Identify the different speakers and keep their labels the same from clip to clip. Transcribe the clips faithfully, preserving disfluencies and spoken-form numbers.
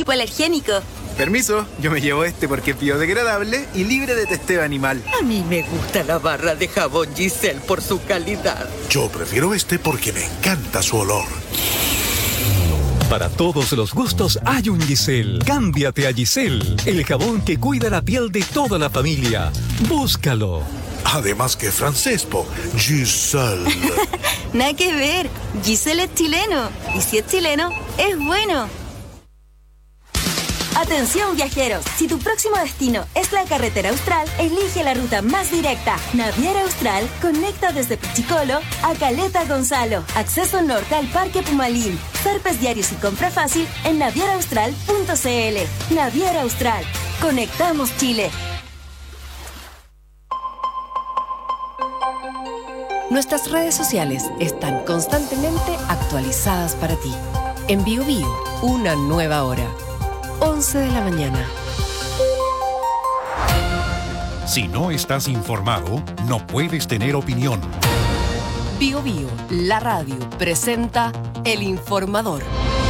Speaker 1: hipoalergénico.
Speaker 2: Permiso, yo me llevo este porque es biodegradable y libre de testeo animal.
Speaker 3: A mí me gusta la barra de jabón Giselle por su calidad.
Speaker 4: Yo prefiero este porque me encanta su olor.
Speaker 5: Para todos los gustos hay un Giselle. Cámbiate a Giselle, el jabón que cuida la piel de toda la familia. Búscalo.
Speaker 4: Además que francés, po. Giselle.
Speaker 1: Nada que ver. Giselle es chileno. Y si es chileno, es bueno. Atención viajeros, si tu próximo destino es la carretera austral, elige la ruta más directa. Naviera Austral conecta desde Pichicolo a Caleta Gonzalo. Acceso norte al Parque Pumalín. Zarpes diarios y compra fácil en naviera austral punto c l. Naviera Austral. Conectamos Chile.
Speaker 6: Nuestras redes sociales están constantemente actualizadas para ti. En Bio Bio, una nueva hora. once de la mañana.
Speaker 4: Si no estás informado, no puedes tener opinión.
Speaker 6: Bio Bio, la radio, presenta El Informador.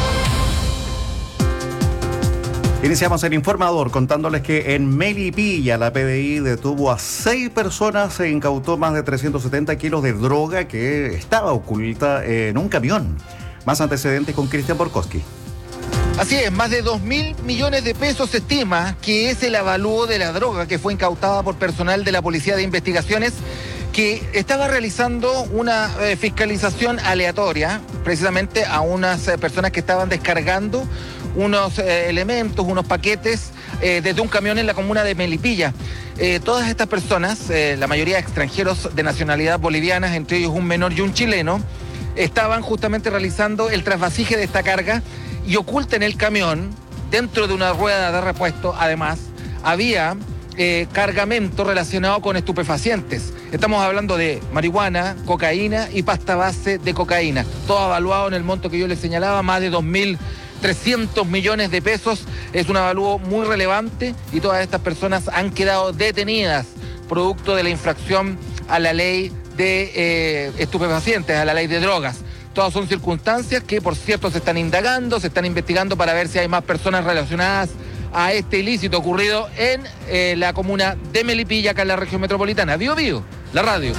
Speaker 7: Iniciamos el Informador contándoles que en Melipilla la P D I detuvo a seis personas e incautó más de trescientos setenta kilos de droga que estaba oculta en un camión. Más antecedentes con Cristian Borkowski.
Speaker 8: Así es, más de dos mil millones de pesos se estima que es el avalúo de la droga que fue incautada por personal de la Policía de Investigaciones que estaba realizando una eh, fiscalización aleatoria precisamente a unas eh, personas que estaban descargando unos eh, elementos, unos paquetes eh, desde un camión en la comuna de Melipilla. Eh, todas estas personas, eh, la mayoría extranjeros de nacionalidad boliviana, entre ellos un menor y un chileno, estaban justamente realizando el trasvasije de esta carga y oculta en el camión, dentro de una rueda de repuesto, además, había eh, cargamento relacionado con estupefacientes. Estamos hablando de marihuana, cocaína y pasta base de cocaína. Todo avaluado en el monto que yo les señalaba, más de dos mil trescientos millones de pesos. Es un avalúo muy relevante y todas estas personas han quedado detenidas producto de la infracción a la ley de eh, estupefacientes, a la ley de drogas. Todas son circunstancias que, por cierto, se están indagando, se están investigando para ver si hay más personas relacionadas a este ilícito ocurrido en eh, la comuna de Melipilla, acá en la región metropolitana. Bio Bio, la radio.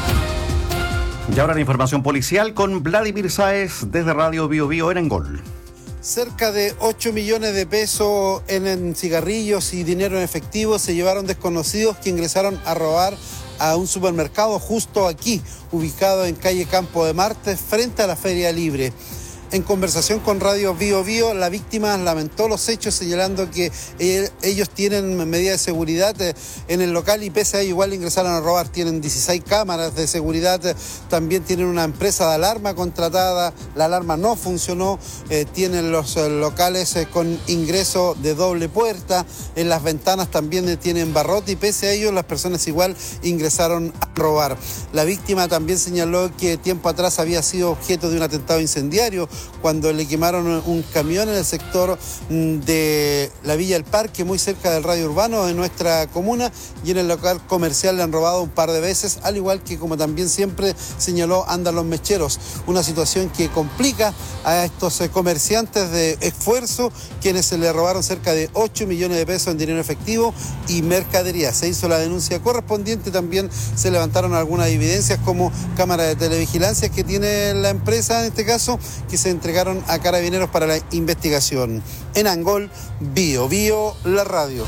Speaker 7: Y ahora la información policial con Vladimir Sáez desde Radio Bio Bio en Engol.
Speaker 9: Cerca de ocho millones de pesos en, en cigarrillos y dinero en efectivo se llevaron desconocidos que ingresaron a robar a un supermercado justo aquí, ubicado en calle Campo de Marte, frente a la Feria Libre. En conversación con Radio Bio Bio, la víctima lamentó los hechos, señalando que ellos tienen medidas de seguridad en el local y pese a ello igual ingresaron a robar. Tienen dieciséis cámaras de seguridad, también tienen una empresa de alarma contratada, la alarma no funcionó, eh, tienen los locales con ingreso de doble puerta, en las ventanas también tienen barrote y pese a ello las personas igual ingresaron a robar. La víctima también señaló que tiempo atrás había sido objeto de un atentado incendiario cuando le quemaron un camión en el sector de la Villa del Parque, muy cerca del radio urbano de nuestra comuna, y en el local comercial le han robado un par de veces, al igual que, como también siempre señaló, andan los mecheros. Una situación que complica a estos comerciantes de esfuerzo, quienes se le robaron cerca de ocho millones de pesos en dinero efectivo y mercadería. Se hizo la denuncia correspondiente, también se levantaron algunas evidencias como cámaras de televigilancia que tiene la empresa, en este caso, que se entregaron a Carabineros para la investigación. En Angol, Bio Bio, la radio.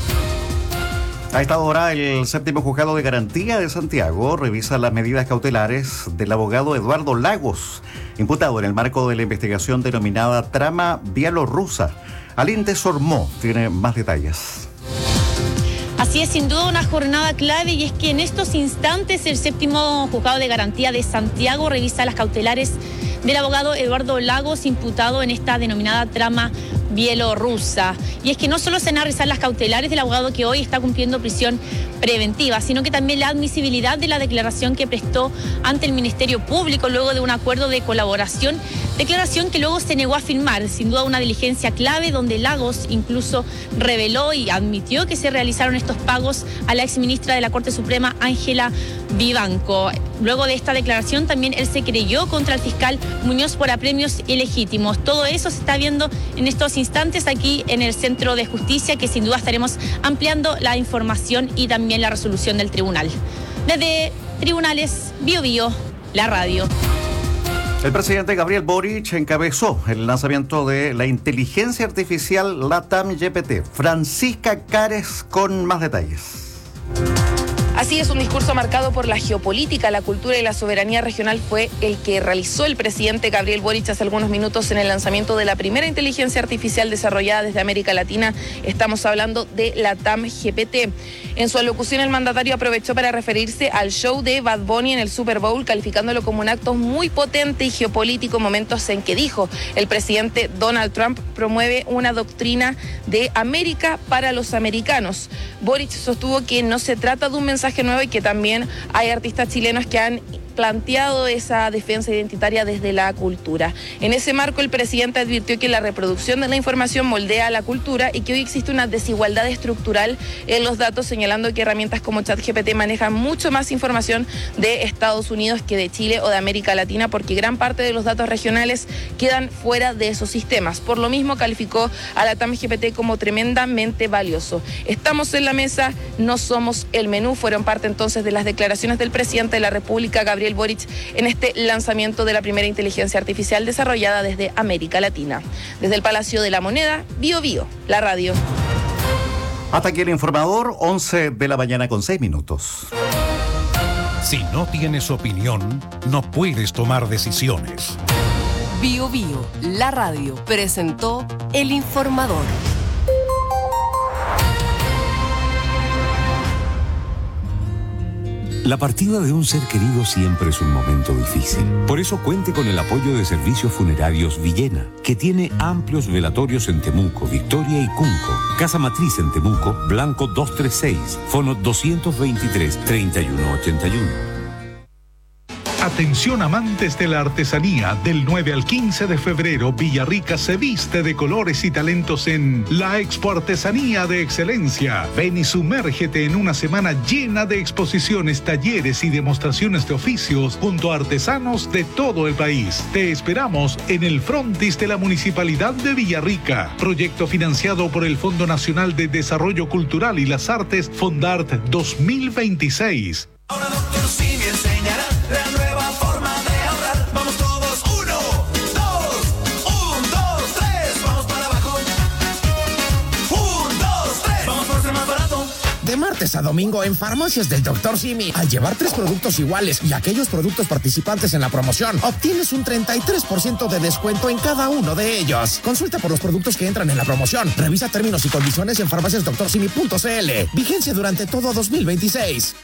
Speaker 7: A esta hora, el séptimo juzgado de garantía de Santiago revisa las medidas cautelares del abogado Eduardo Lagos, imputado en el marco de la investigación denominada Trama Bielorrusa. Alinte Sormó tiene más detalles.
Speaker 10: Así es, sin duda una jornada clave, y es que en estos instantes el séptimo juzgado de garantía de Santiago revisa las cautelares del abogado Eduardo Lagos, imputado en esta denominada trama bielorrusa. Y es que no solo se van a revisar las cautelares del abogado que hoy está cumpliendo prisión preventiva, sino que también la admisibilidad de la declaración que prestó ante el Ministerio Público luego de un acuerdo de colaboración, declaración que luego se negó a firmar. Sin duda una diligencia clave donde Lagos incluso reveló y admitió que se realizaron estos pagos a la exministra de la Corte Suprema, Ángela Vivanco. Luego de esta declaración también él se creyó contra el fiscal Muñoz por apremios ilegítimos. Todo eso se está viendo en estos instantes instantes aquí en el Centro de Justicia, que sin duda estaremos ampliando la información y también la resolución del tribunal. Desde Tribunales, Bio Bio, la radio.
Speaker 7: El presidente Gabriel Boric encabezó el lanzamiento de la inteligencia artificial LATAM G P T. Francisca Cares con más detalles.
Speaker 11: Así es, un discurso marcado por la geopolítica, la cultura y la soberanía regional fue el que realizó el presidente Gabriel Boric hace algunos minutos en el lanzamiento de la primera inteligencia artificial desarrollada desde América Latina. Estamos hablando de LATAM G P T. En su alocución, el mandatario aprovechó para referirse al show de Bad Bunny en el Super Bowl, calificándolo como un acto muy potente y geopolítico, momentos en que dijo el presidente Donald Trump promueve una doctrina de América para los americanos. Boric sostuvo que no se trata de un mensaje nuevo y que también hay artistas chilenos que han planteado esa defensa identitaria desde la cultura. En ese marco, el presidente advirtió que la reproducción de la información moldea la cultura y que hoy existe una desigualdad estructural en los datos, señalando que herramientas como ChatGPT manejan mucho más información de Estados Unidos que de Chile o de América Latina, porque gran parte de los datos regionales quedan fuera de esos sistemas. Por lo mismo, calificó a la LATAM G P T como tremendamente valioso. Estamos en la mesa, no somos el menú. Fueron parte entonces de las declaraciones del presidente de la República, Gabriel Boric, en este lanzamiento de la primera inteligencia artificial desarrollada desde América Latina. Desde el Palacio de la Moneda, Bio Bio, la radio.
Speaker 7: Hasta aquí el informador, once de la mañana con seis minutos.
Speaker 4: Si no tienes opinión, no puedes tomar decisiones.
Speaker 6: Bio Bio, la radio, presentó el informador.
Speaker 12: La partida de un ser querido siempre es un momento difícil. Por eso cuente con el apoyo de Servicios Funerarios Villena, que tiene amplios velatorios en Temuco, Victoria y Cunco. Casa Matriz en Temuco, Blanco doscientos treinta y seis, fono doscientos veintitrés, treinta y uno ochenta y uno.
Speaker 13: Atención amantes de la artesanía, del nueve al quince de febrero, Villarrica se viste de colores y talentos en la Expo Artesanía de Excelencia. Ven y sumérgete en una semana llena de exposiciones, talleres y demostraciones de oficios junto a artesanos de todo el país. Te esperamos en el frontis de la Municipalidad de Villarrica. Proyecto financiado por el Fondo Nacional de Desarrollo Cultural y las Artes, Fondart dos mil veintiséis.
Speaker 14: Ahora doctor Simi enseñará la nueva forma de ahorrar. Vamos todos, uno, dos, un, dos, tres, vamos para abajo. Un, dos, tres, vamos por ser más barato.
Speaker 15: De martes a domingo en Farmacias del doctor Simi, al llevar tres productos iguales y aquellos productos participantes en la promoción, obtienes un treinta y tres por ciento de descuento en cada uno de ellos. Consulta por los productos que entran en la promoción. Revisa términos y condiciones en farmacias doctor simi punto c l. Vigencia durante todo dos mil veintiséis.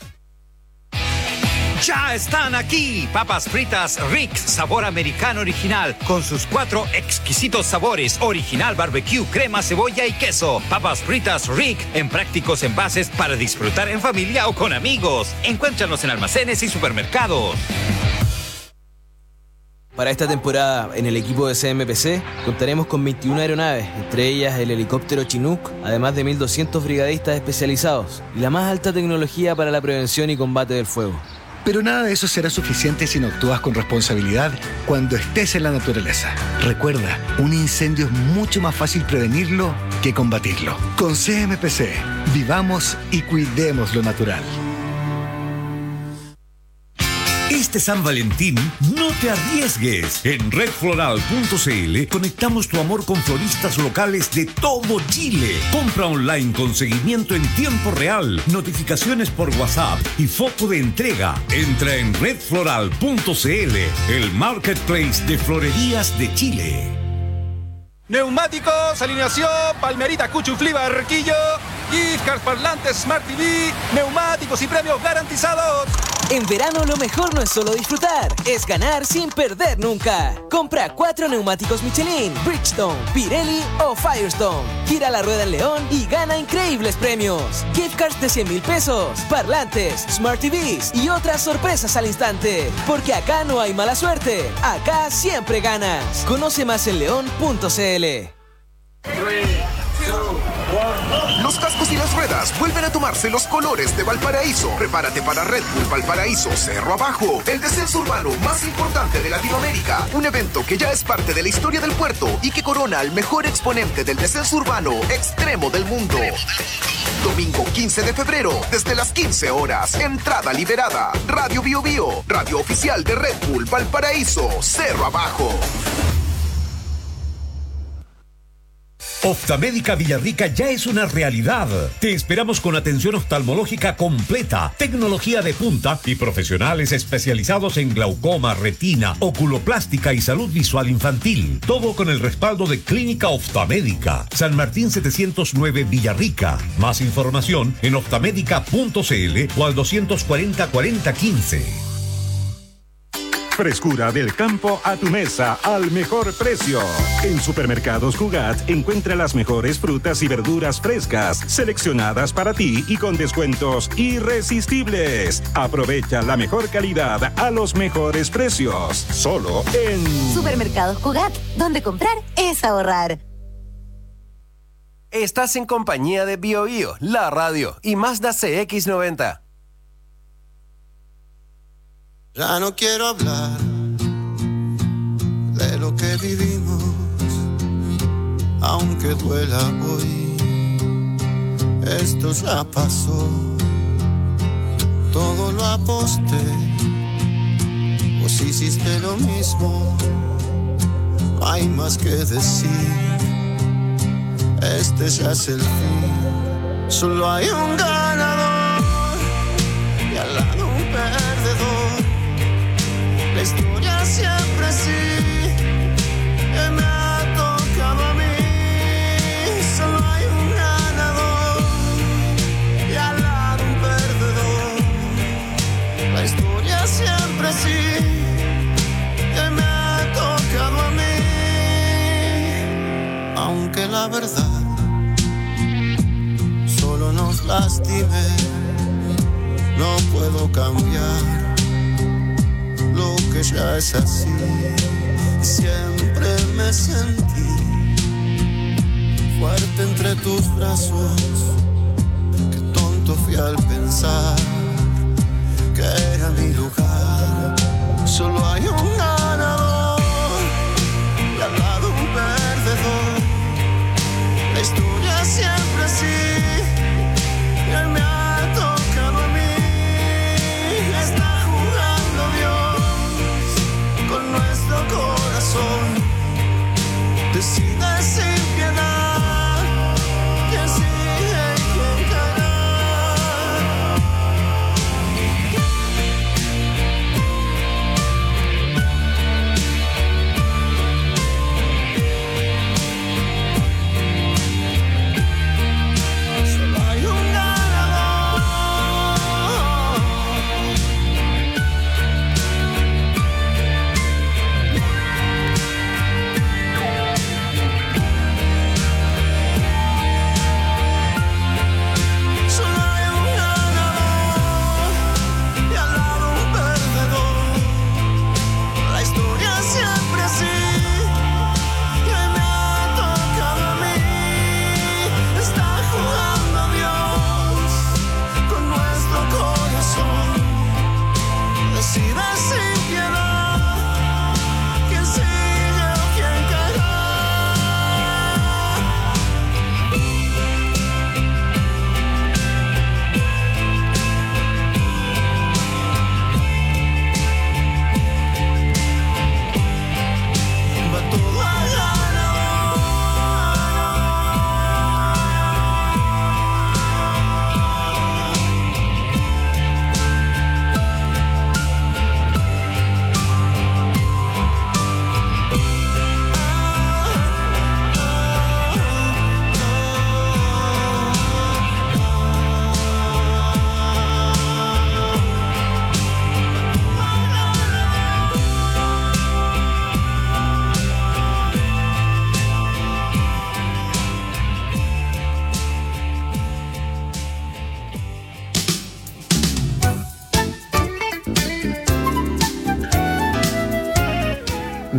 Speaker 16: Ya están aquí, papas fritas Rick, sabor americano original, con sus cuatro exquisitos sabores, original, barbecue, crema, cebolla y queso. Papas fritas Rick, en prácticos envases para disfrutar en familia o con amigos. Encuéntranos en almacenes y supermercados.
Speaker 17: Para esta temporada, en el equipo de C M P C, contaremos con veintiuna aeronaves, entre ellas el helicóptero Chinook, además de mil doscientos brigadistas especializados y la más alta tecnología para la prevención y combate del fuego.
Speaker 18: Pero nada de eso será suficiente si no actúas con responsabilidad cuando estés en la naturaleza. Recuerda, un incendio es mucho más fácil prevenirlo que combatirlo. Con C M P C, vivamos y cuidemos lo natural.
Speaker 19: Este San Valentín, no te arriesgues. En red floral punto c l conectamos tu amor con floristas locales de todo Chile. Compra online con seguimiento en tiempo real, notificaciones por WhatsApp y foco de entrega. Entra en red floral punto c l, el marketplace de florerías de Chile.
Speaker 20: Neumáticos, alineación, Palmerita, Cuchuflí, Barquillo, gift cards, parlantes, Smart T V, neumáticos y premios garantizados.
Speaker 21: En verano lo mejor no es solo disfrutar, es ganar sin perder nunca. Compra cuatro neumáticos Michelin, Bridgestone, Pirelli o Firestone. Gira la rueda en León y gana increíbles premios. Gift cards de cien mil pesos, parlantes, Smart T Vs y otras sorpresas al instante. Porque acá no hay mala suerte, acá siempre ganas. Conoce más en león punto c l.
Speaker 14: tres, dos, uno.
Speaker 2: Los cascos y las ruedas vuelven a tomarse los colores de Valparaíso. Prepárate para Red Bull Valparaíso Cerro Abajo, el descenso urbano más importante de Latinoamérica. Un evento que ya es parte de la historia del puerto y que corona al mejor exponente del descenso urbano extremo del mundo. Domingo quince de febrero, desde las quince horas. Entrada liberada. Radio Bio Bio, radio oficial de Red Bull Valparaíso Cerro Abajo.
Speaker 19: Oftalmédica Villarrica ya es una realidad. Te esperamos con atención oftalmológica completa, tecnología de punta y profesionales especializados en glaucoma, retina, oculoplástica y salud visual infantil. Todo con el respaldo de Clínica Oftalmédica. San Martín setecientos nueve Villarrica. Más información en oftamedica punto cl o al doscientos cuarenta cuarenta quince.
Speaker 22: Frescura del campo a tu mesa al mejor precio. En Supermercados Cugat encuentra las mejores frutas y verduras frescas, seleccionadas para ti y con descuentos irresistibles. Aprovecha la mejor calidad a los mejores precios. Solo en
Speaker 23: Supermercados Cugat, donde comprar es ahorrar.
Speaker 24: Estás en compañía de Bio Bio, la radio y Mazda C X noventa.
Speaker 25: Ya no quiero hablar de lo que vivimos, aunque duela hoy. Esto ya pasó, todo lo aposté, vos hiciste lo mismo. No hay más que decir, este ya es el fin. Solo hay un ganador y al lado un perdedor. La historia siempre así, que me ha tocado a mí. Solo hay un ganador y al lado un perdedor. La historia siempre así, que me ha tocado a mí. Aunque la verdad solo nos lastime, no puedo cambiar lo que ya es así. Siempre me sentí fuerte entre tus brazos. Qué tonto fui al pensar que era mi lugar. Solo hay un ganador y al lado un perdedor. La historia siempre así, y él me ha tocado a mí. Está jugando Dios con nuestro corazón. Decide sin piedad quién sigue y quién caerá.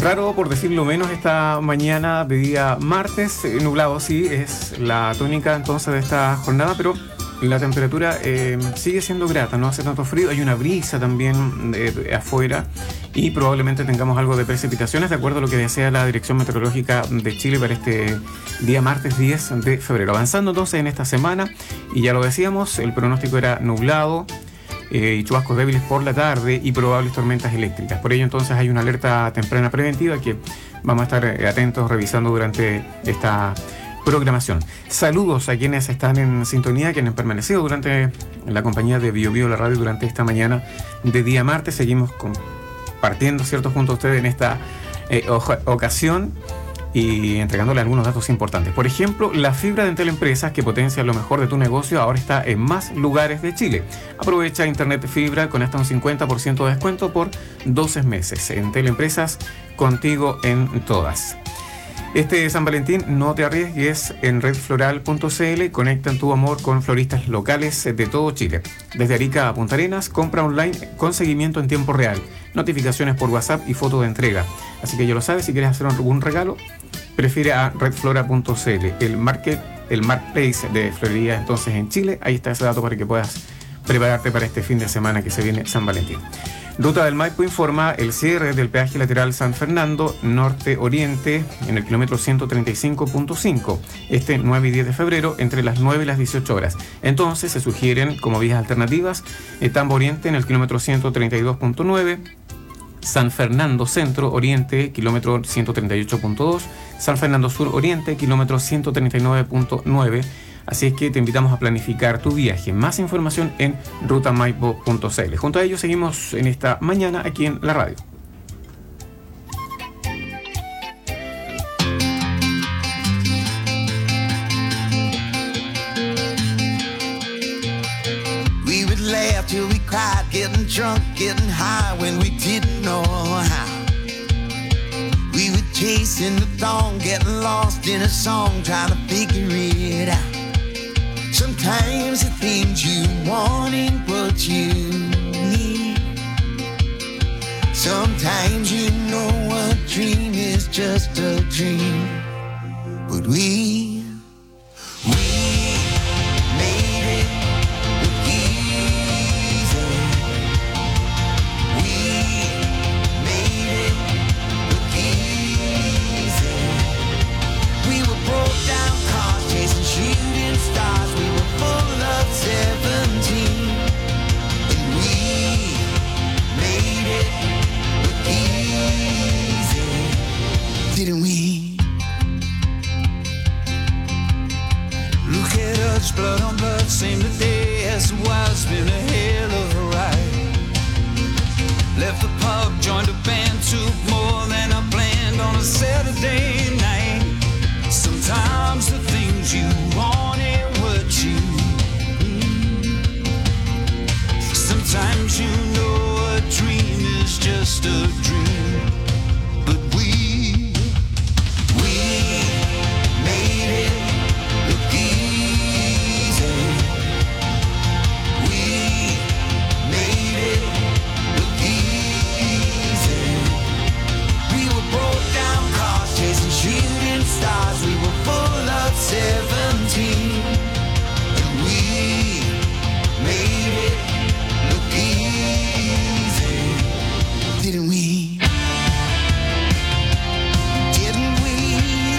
Speaker 1: Raro, por decirlo menos, esta mañana de día martes, eh, nublado sí, es la tónica entonces de esta jornada, pero la temperatura eh, sigue siendo grata, no hace tanto frío, hay una brisa también de, de afuera y probablemente tengamos algo de precipitaciones de acuerdo a lo que desea la Dirección Meteorológica de Chile para este día martes diez de febrero. Avanzando entonces en esta semana, y ya lo decíamos, el pronóstico era nublado, Eh, y chubascos débiles por la tarde y probables tormentas eléctricas. Por ello entonces hay una alerta temprana preventiva que vamos a estar eh, atentos revisando durante esta programación. Saludos a quienes están en sintonía, quienes han permanecido durante la compañía de Bio Bio, la radio, durante esta mañana de día martes. Seguimos compartiendo, ¿cierto?, junto a ustedes en esta eh, ocasión y entregándole algunos datos importantes. Por ejemplo, la fibra de Entel Empresas, que potencia lo mejor de tu negocio, ahora está en más lugares de Chile. Aprovecha Internet Fibra con hasta un cincuenta por ciento de descuento por doce meses. Entel Empresas, contigo en todas. Este San Valentín no te arriesgues en red floral punto c l. Conectan tu amor con floristas locales de todo Chile. Desde Arica a Punta Arenas, compra online con seguimiento en tiempo real, notificaciones por WhatsApp y foto de entrega. Así que ya lo sabes, si quieres hacer algún regalo, prefiere a red flora punto c l, el market, el marketplace de florería entonces en Chile. Ahí está ese dato para que puedas prepararte para este fin de semana que se viene San Valentín. Ruta del Maipo informa el cierre del peaje lateral San Fernando Norte-Oriente en el kilómetro ciento treinta y cinco punto cinco, este nueve y diez de febrero, entre las nueve y las dieciocho horas. Entonces se sugieren como vías alternativas Tambo Oriente en el kilómetro ciento treinta y dos punto nueve, San Fernando Centro Oriente, kilómetro ciento treinta y ocho punto dos, San Fernando Sur Oriente, kilómetro ciento treinta y nueve punto nueve. Así es que te invitamos a planificar tu viaje. Más información en ruta maipo punto c l. Junto a ello seguimos en esta mañana aquí en la radio.
Speaker 25: We would laugh till we cried, getting drunk, getting high when we didn't know how. We were chasing the dawn, getting lost in a song, trying to figure it out. Sometimes the things you want ain't what you need. Sometimes you know a dream is just a dream. But we, we made it look easy. We made it look easy. We were broke down cars chasing shooting stars. We were full of seventeen, and we made it look easy, didn't we? Look at us, blood on blood, same today as it was, been a hell of a ride. Left the pub, joined a band, took more than I planned on a Saturday night. Sometimes the things you want ain't what you need. Sometimes you know a dream is just a dream. But we, we made it look easy. We made it look easy. We were broke down cars chasing shooting stars. We were full of seventeen, and we made it look easy, didn't we? Didn't we?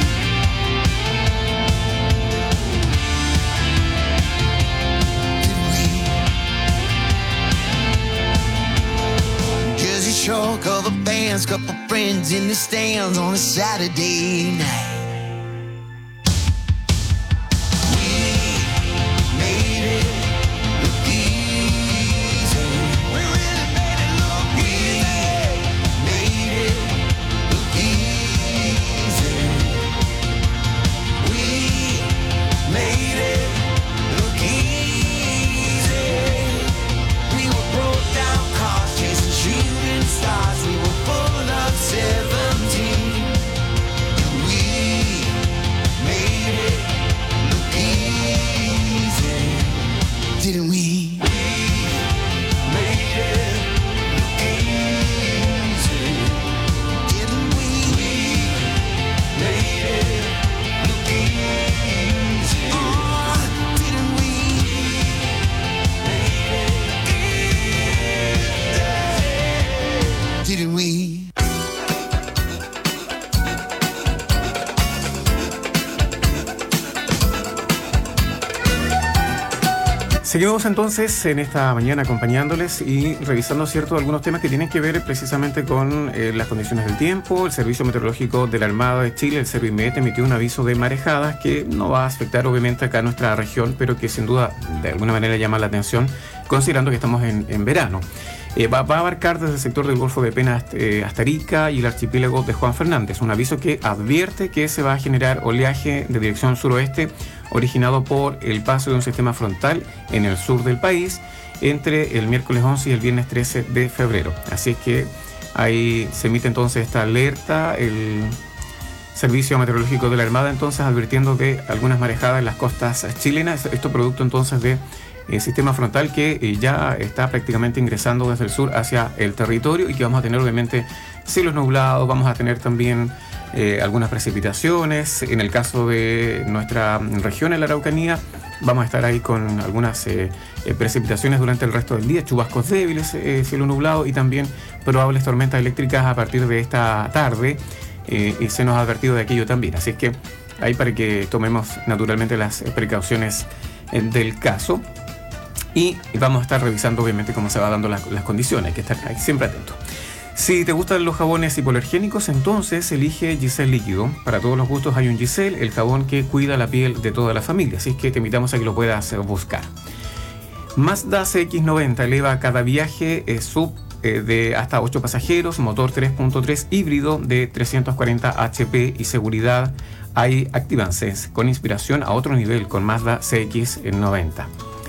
Speaker 25: Didn't we? Jersey Shore, cover bands, couple friends in the stands on a Saturday night. Stars, we were full of seventeen, and we
Speaker 1: Seguimos entonces en esta mañana acompañándoles y revisando cierto algunos temas que tienen que ver precisamente con eh, las condiciones del tiempo. El Servicio Meteorológico de la Armada de Chile, el Servimet, emitió un aviso de marejadas que no va a afectar obviamente acá a nuestra región, pero que sin duda de alguna manera llama la atención considerando que estamos en, en verano. Eh, va, va a abarcar desde el sector del Golfo de Pena eh, hasta Arica y el archipiélago de Juan Fernández. Un aviso que advierte que se va a generar oleaje de dirección suroeste originado por el paso de un sistema frontal en el sur del país entre el miércoles once y el viernes trece de febrero. Así es que ahí se emite entonces esta alerta, el Servicio Meteorológico de la Armada entonces advirtiendo de algunas marejadas en las costas chilenas. Esto producto entonces de el sistema frontal que eh, ya está prácticamente ingresando desde el sur hacia el territorio y que vamos a tener obviamente cielos nublados, vamos a tener también eh, algunas precipitaciones. En el caso de nuestra región, en la Araucanía, vamos a estar ahí con algunas eh, eh, precipitaciones durante el resto del día, chubascos débiles, eh, cielo nublado y también probables tormentas eléctricas a partir de esta tarde eh, y se nos ha advertido de aquello también. Así es que ahí para que tomemos naturalmente las precauciones eh, del caso. Y vamos a estar revisando obviamente cómo se van dando las, las condiciones, hay que estar ahí siempre atento. Si te gustan los jabones hipoalergénicos, entonces elige Giselle Líquido. Para todos los gustos hay un Giselle, el jabón que cuida la piel de toda la familia, así que te invitamos a que lo puedas buscar. Mazda C X noventa eleva cada viaje eh, sub eh, de hasta ocho pasajeros, motor tres punto tres híbrido de trescientos cuarenta hache pe y seguridad hay activances con inspiración a otro nivel con Mazda C X noventa.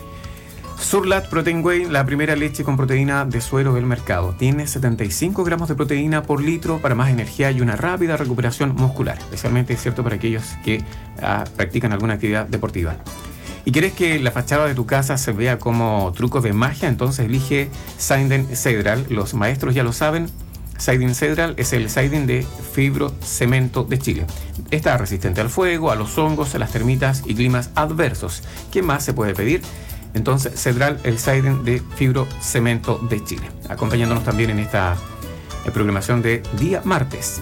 Speaker 1: Surlat Protein Whey, la primera leche con proteína de suero del mercado. Tiene setenta y cinco gramos de proteína por litro para más energía y una rápida recuperación muscular. Especialmente es cierto para aquellos que ah, practican alguna actividad deportiva. ¿Y quieres que la fachada de tu casa se vea como truco de magia? Entonces elige Siding Cedral. Los maestros ya lo saben. Siding Cedral es el siding de fibrocemento de Chile. Está resistente al fuego, a los hongos, a las termitas y climas adversos. ¿Qué más se puede pedir? Entonces, Cedral, el siding de fibrocemento de Chile. Acompañándonos también en esta eh, programación de día martes.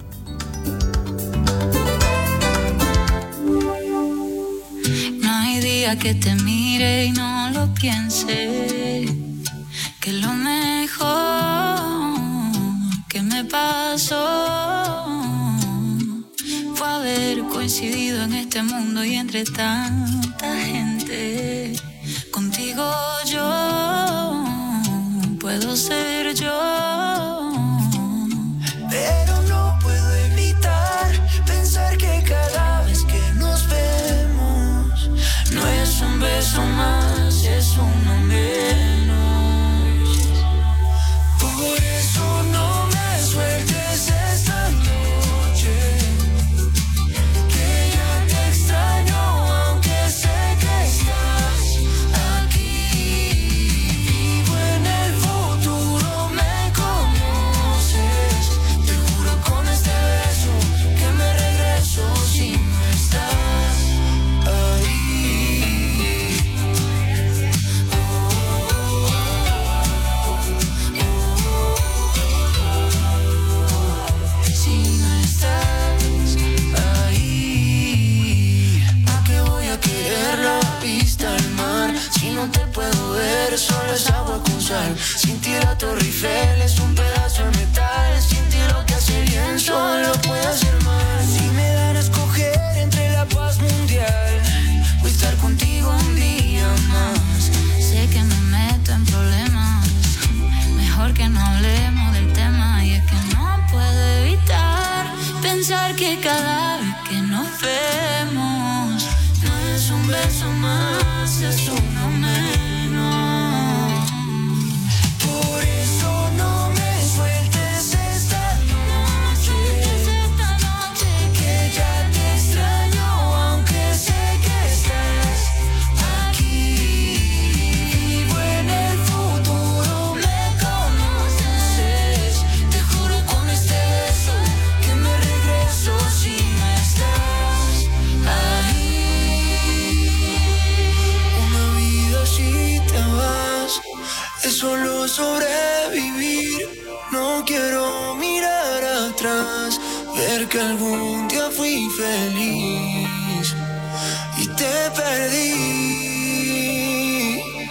Speaker 3: No hay día que te mire y no lo piense, que lo mejor que me pasó fue haber coincidido en este mundo y entre tanta gente. Contigo yo puedo ser yo,
Speaker 25: pero no puedo evitar pensar que cada vez que nos vemos no es un beso más, es uno menos. Por eso no me sueltes esta noche, que ya te extraño aunque sé que estás. No te puedo ver, solo es agua con sal. Sin ti la Torre Eiffel es un pedazo de metal. Sin ti lo que hace bien solo puede hacer mal. Si me dan a escoger entre la paz mundial o estar contigo un día más.
Speaker 3: sé que me meto en problemas, mejor que no hablemos del tema. Y es que no puedo evitar pensar que cada vez que nos vemos no es un beso más, es uno menos.
Speaker 25: Por eso no me sueltes esta noche,
Speaker 3: esta noche
Speaker 25: que ya te extraño aunque sé que estás aquí. Vivo en el futuro, me conoces. Te juro con este beso que me regreso si no estás ahí. Una vida si te vas es solo sobrevivir. No quiero mirar atrás, ver que algún día fui feliz y te perdí.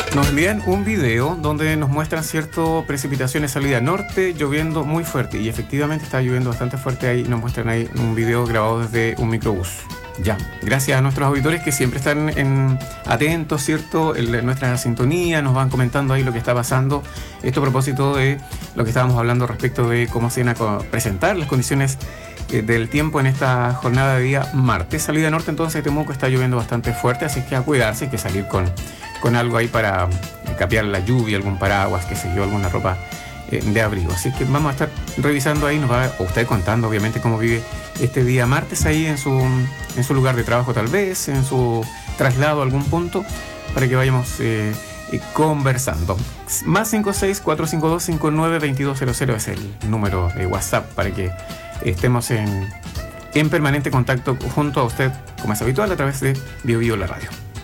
Speaker 1: Nos envían un video donde nos muestran ciertas precipitaciones salida norte, lloviendo muy fuerte. Y efectivamente está lloviendo bastante fuerte ahí. Nos muestran ahí un video grabado desde un microbús. Ya, gracias a nuestros auditores que siempre están en, atentos, ¿cierto? En nuestra sintonía, nos van comentando ahí lo que está pasando. Esto a propósito de lo que estábamos hablando respecto de cómo se van a presentar las condiciones eh, del tiempo en esta jornada de día martes. Salida norte, entonces, Temuco está lloviendo bastante fuerte, así que a cuidarse, hay que salir con, con algo ahí para capear la lluvia, algún paraguas, qué sé yo, alguna ropa eh, de abrigo. Así que vamos a estar revisando ahí, nos va a usted contando, obviamente, cómo vive este día martes ahí en su, en su lugar de trabajo, tal vez, en su traslado a algún punto, para que vayamos eh, eh, conversando. Más cinco seis cuatro cinco dos cinco nueve dos dos cero cero es el número de WhatsApp para que estemos en, en permanente contacto junto a usted, como es habitual, a través de Bio Bio la radio.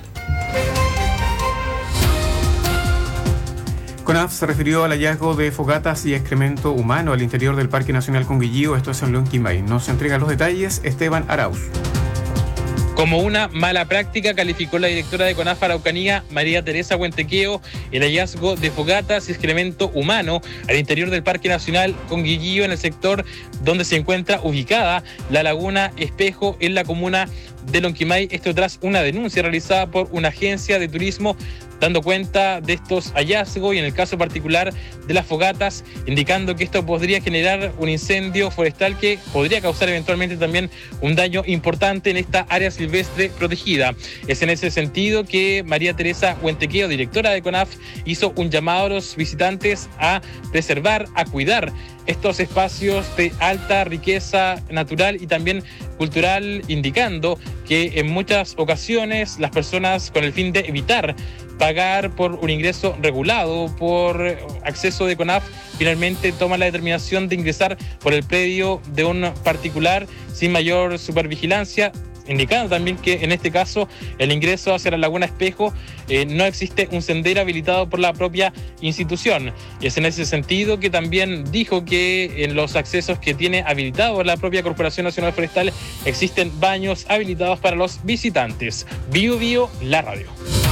Speaker 1: CONAF se refirió al hallazgo de fogatas y excremento humano al interior del Parque Nacional Conguillío, esto es en Lonquimay. Nos entrega los detalles Esteban Arauz.
Speaker 5: Como una mala práctica, calificó la directora de CONAF Araucanía, María Teresa Huentequeo, el hallazgo de fogatas y excremento humano al interior del Parque Nacional Conguillío, en el sector donde se encuentra ubicada la Laguna Espejo, en la comuna de Lonquimay. Esto tras una denuncia realizada por una agencia de turismo dando cuenta de estos hallazgos y en el caso particular de las fogatas, indicando que esto podría generar un incendio forestal que podría causar eventualmente también un daño importante en esta área silvestre protegida. Es en ese sentido que María Teresa Huentequeo, directora de CONAF, hizo un llamado a los visitantes a preservar, a cuidar estos espacios de alta riqueza natural y también cultural, indicando que en muchas ocasiones las personas, con el fin de evitar pagar por un ingreso regulado, por acceso de CONAF, finalmente toman la determinación de ingresar por el predio de un particular sin mayor supervigilancia, indicando también que en este caso el ingreso hacia la Laguna Espejo eh, no existe un sendero habilitado por la propia institución. Y es en ese sentido que también dijo que en los accesos que tiene habilitado la propia Corporación Nacional Forestal existen baños habilitados para los visitantes. Bio Bio, la radio.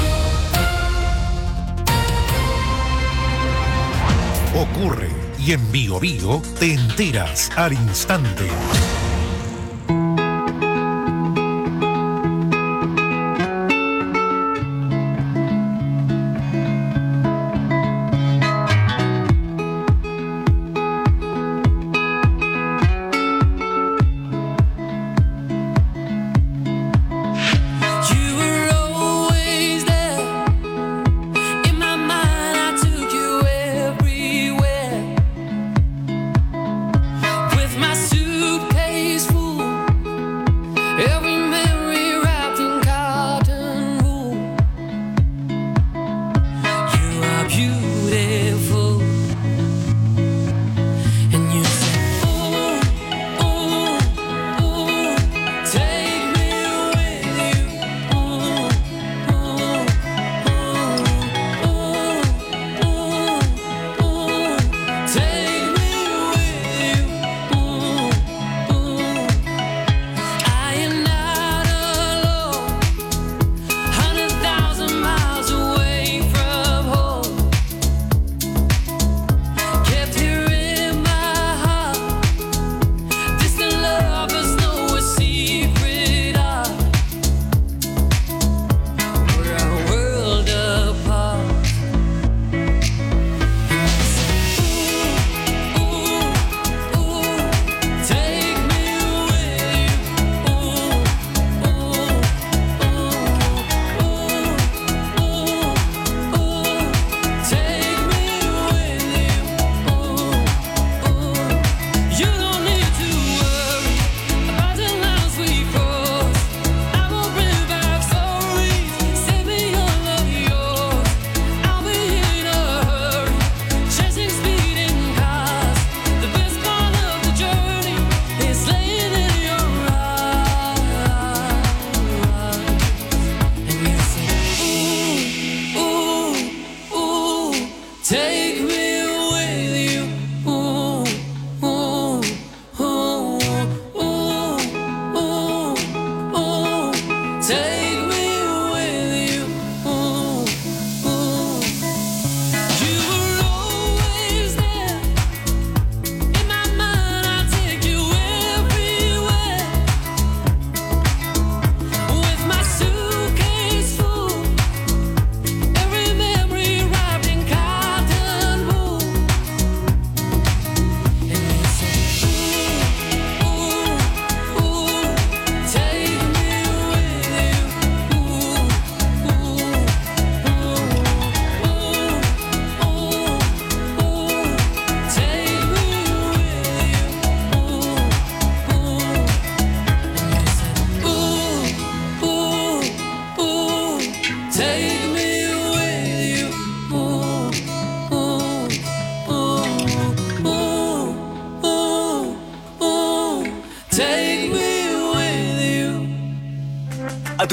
Speaker 4: Ocurre y en Bio Bio te enteras al instante.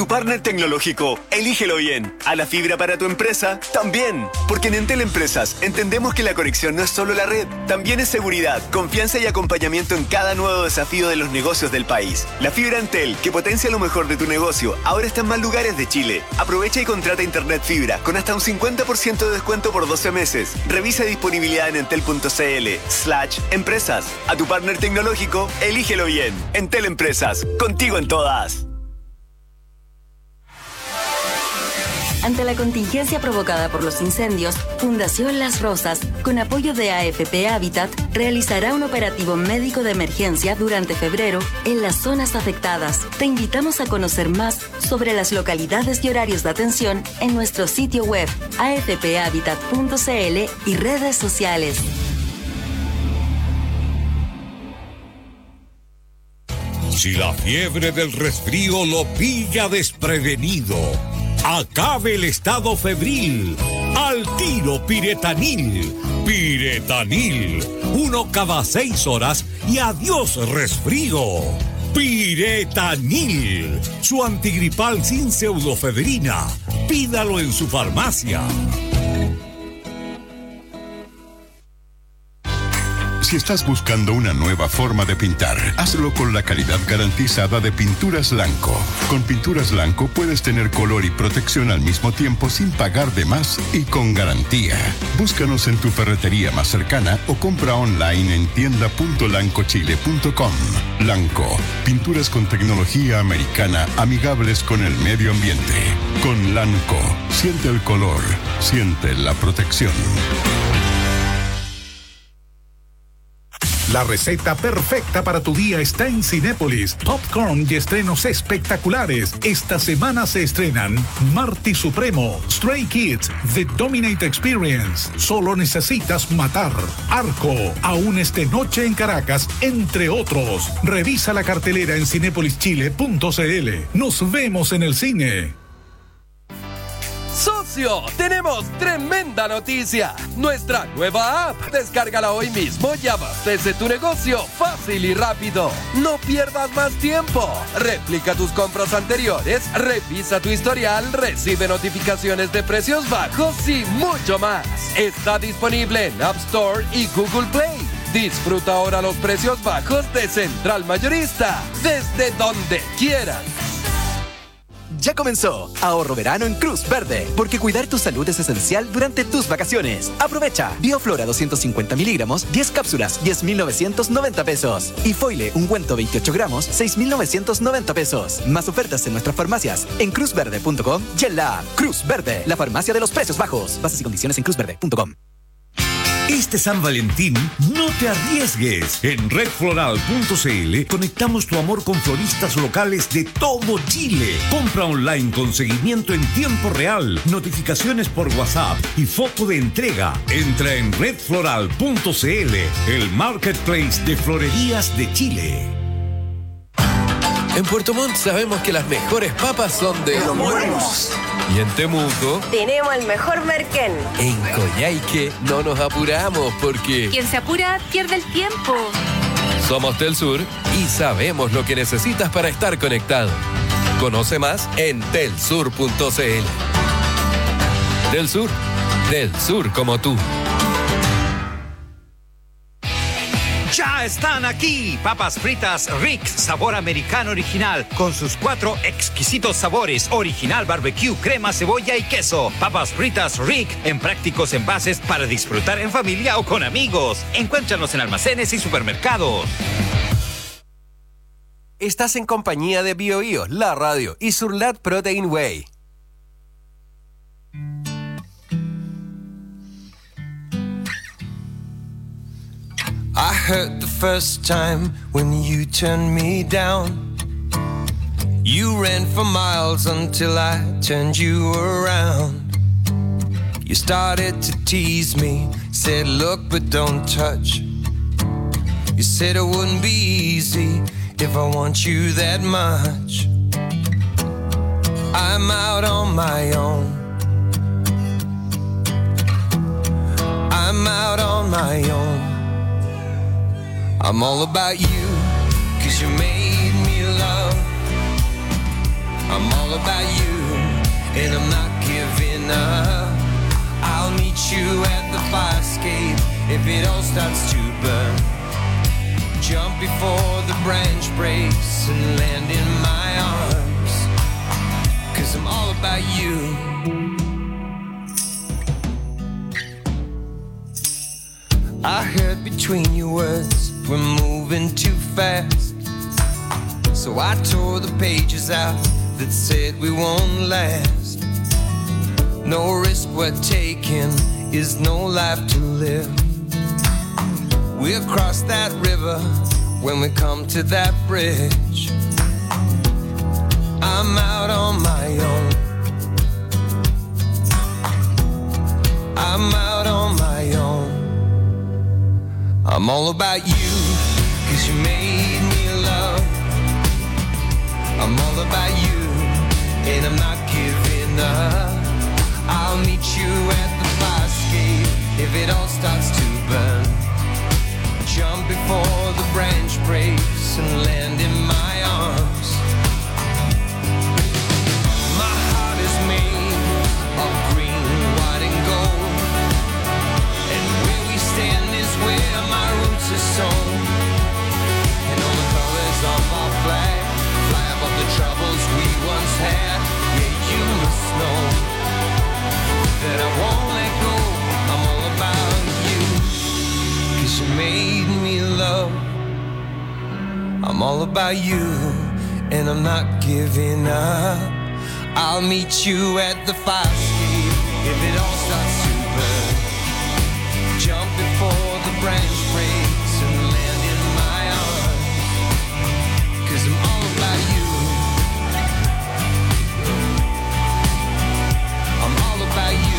Speaker 7: A tu partner tecnológico, elígelo bien. A la fibra para tu empresa, también. Porque en Entel Empresas entendemos que la conexión no es solo la red, también es seguridad, confianza y acompañamiento en cada nuevo desafío de los negocios del país. La fibra Entel, que potencia lo mejor de tu negocio, ahora está en más lugares de Chile. Aprovecha y contrata internet fibra con hasta un cincuenta por ciento de descuento por doce meses. Revisa disponibilidad en entel.cl slash empresas. A tu partner tecnológico, elígelo bien. Entel Empresas, contigo en todas.
Speaker 8: Ante la contingencia provocada por los incendios, Fundación Las Rosas, con apoyo de A F P Habitat, realizará un operativo médico de emergencia durante febrero en las zonas afectadas. Te invitamos a conocer más sobre las localidades y horarios de atención en nuestro sitio web a f p habitat punto c l y redes sociales.
Speaker 19: Si la fiebre del resfrío lo pilla desprevenido, acabe el estado febril. Al tiro Piretanil. Piretanil. Uno cada seis horas y adiós resfrío. Piretanil. Su antigripal sin pseudofebrina. Pídalo en su farmacia.
Speaker 9: Si estás buscando una nueva forma de pintar, hazlo con la calidad garantizada de Pinturas Blanco. Con Pinturas Blanco puedes tener color y protección al mismo tiempo sin pagar de más y con garantía. Búscanos en tu ferretería más cercana o compra online en tienda punto lanco chile punto com. Blanco, pinturas con tecnología americana amigables con el medio ambiente. Con Blanco, siente el color, siente la protección.
Speaker 13: La receta perfecta para tu día está en Cinépolis. Popcorn y estrenos espectaculares. Esta semana se estrenan Marty Supremo, Stray Kids, The Dominate Experience, Solo Necesitas Matar, Arco, Aún es de noche en Caracas, entre otros. Revisa la cartelera en cinépolis chile punto c l. Nos vemos en el cine.
Speaker 10: ¡Socio! ¡Tenemos tremenda noticia! Nuestra nueva app. Descárgala hoy mismo y abastece tu negocio fácil y rápido. No pierdas más tiempo. Replica tus compras anteriores, revisa tu historial, recibe notificaciones de precios bajos y mucho más. Está disponible en App Store y Google Play. Disfruta ahora los precios bajos de Central Mayorista, desde donde quieras.
Speaker 11: Ya comenzó Ahorro Verano en Cruz Verde, porque cuidar tu salud es esencial durante tus vacaciones. Aprovecha Bioflora doscientos cincuenta miligramos, diez cápsulas, diez mil novecientos noventa pesos. Y Foile ungüento veintiocho gramos, seis mil novecientos noventa pesos. Más ofertas en nuestras farmacias en cruz verde punto com y en la app Cruz Verde, la farmacia de los precios bajos. Bases y condiciones en cruz verde punto com.
Speaker 19: Este San Valentín, no te arriesgues. En red floral punto c l conectamos tu amor con floristas locales de todo Chile. Compra online con seguimiento en tiempo real, notificaciones por WhatsApp y foto de entrega. Entra en red floral punto c l, el marketplace de florerías de Chile.
Speaker 26: En Puerto Montt sabemos que las mejores papas son de
Speaker 24: Los Buenos.
Speaker 26: Y en Temuco,
Speaker 27: tenemos el mejor merquén.
Speaker 26: en Coyhaique, no nos apuramos porque
Speaker 28: Quien se apura pierde el tiempo.
Speaker 26: somos del sur y sabemos lo que necesitas para estar conectado. Conoce más en telsur punto c l. Del sur, del sur como tú.
Speaker 16: Ya están aquí, papas fritas Rick, sabor americano original, con sus cuatro exquisitos sabores, original barbecue, crema, cebolla y queso. Papas fritas Rick, en prácticos envases para disfrutar en familia o con amigos. Encuéntranos en almacenes y supermercados.
Speaker 24: Estás en compañía de BioBio, la radio y Surlat Protein Whey.
Speaker 25: I hurt the first time when you turned me down. You ran for miles until I turned you around. You started to tease me, said look but don't touch. You said it wouldn't be easy if I want you that much. I'm out on my own. I'm out on my own. I'm all about you, 'cause you made me love. I'm all
Speaker 28: all about you, and I'm not giving up. I'll meet you at the fire escape if it all starts to burn. Jump before the branch breaks and land in my arms, 'cause I'm all about you. I heard between your words we're moving too fast, so I tore the pages out that said we won't last. No risk we're taking is no life to live. We'll cross that river when we come to that bridge. I'm out on my own. I'm out on my own. I'm all about you, 'cause you made me love. I'm all about you, and I'm not giving up. I'll meet you at the fire escape if it all starts to burn. Jump before the branch breaks and land in my arms. My heart is made of green, white and gold, and where we stand is where my roots are sown. And all the colors of our flag fly above the troubles we once had. Yeah, you must know that I won't let go. I'm all about you, 'cause you made me love. I'm all about you, and I'm not giving up. I'll meet you at the fire escape if it all starts to burn. Jump before the branch breaks and land in my arms, 'cause I'm all about you. I'm all about you.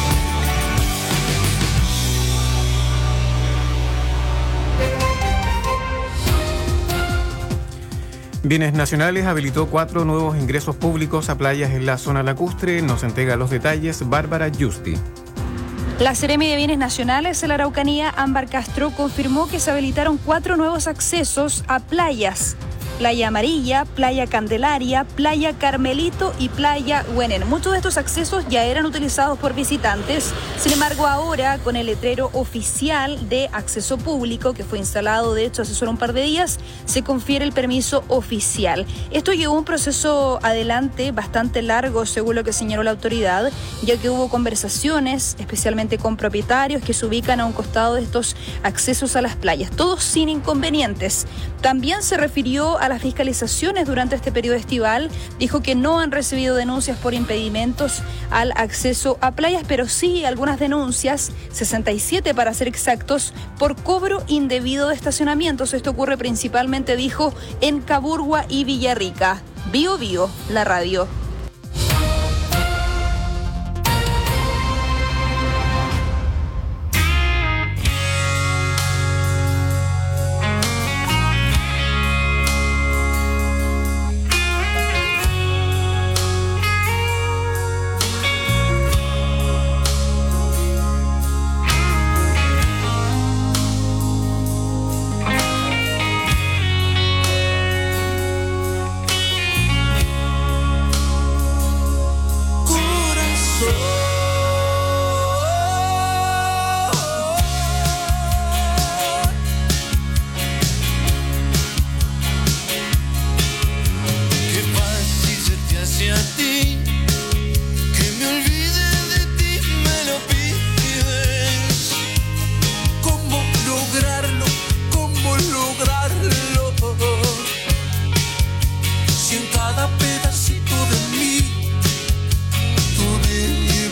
Speaker 1: Bienes Nacionales habilitó cuatro nuevos ingresos públicos a playas en la zona lacustre. Nos entrega los detalles Bárbara Justi.
Speaker 6: La Seremi de Bienes Nacionales en la Araucanía, Ámbar Castro, confirmó que se habilitaron cuatro nuevos accesos a playas. Playa Amarilla, Playa Candelaria, Playa Carmelito y Playa Güenen. Muchos de estos accesos ya eran utilizados por visitantes. Sin embargo, ahora con el letrero oficial de acceso público, que fue instalado de hecho hace solo un par de días, se confiere el permiso oficial. Esto llevó un proceso adelante bastante largo, según lo que señaló la autoridad, ya que hubo conversaciones, especialmente con propietarios que se ubican a un costado de estos accesos a las playas, todos sin inconvenientes. También se refirió a las fiscalizaciones durante este periodo estival. Dijo que no han recibido denuncias por impedimentos al acceso a playas, pero sí algunas denuncias, sesenta y siete para ser exactos, por cobro indebido de estacionamientos. Esto ocurre principalmente, dijo, en Caburgua y Villarrica. Bio Bio, la radio.
Speaker 25: Si en cada pedacito de mí tú debes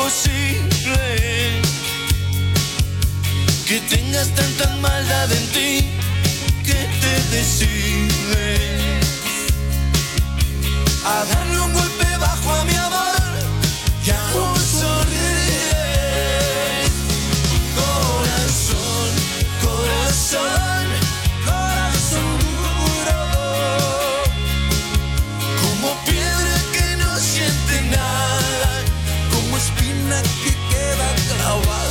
Speaker 25: posible que tengas tanta maldad en ti que te decides a darle un golpe bajo a mi amor y aún sonríes. Corazón, corazón, corazón duro, como piedra que no siente nada, como espina que queda clavada.